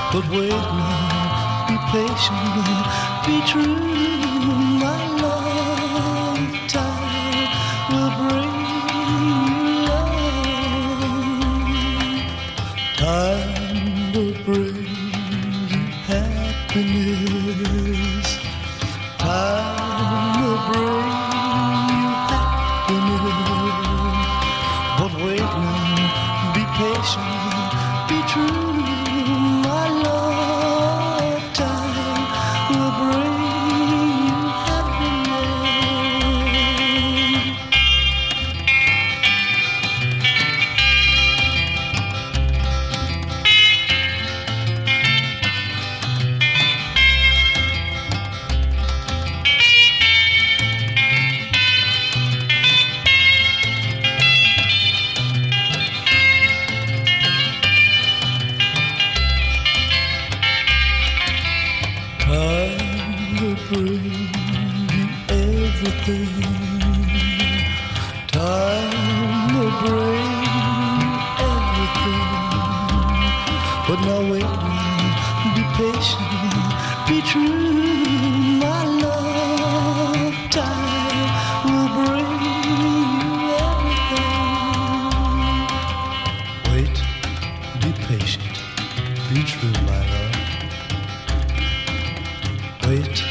But wait now, be patient, be true, my love. Time will bring you love. Time will bring you happiness. Time will bring you happiness. But wait now, be patient, be true. Time will bring everything. But now wait, be patient, be true, my love. Time will bring you everything. Wait, be patient, be true, my love. Wait.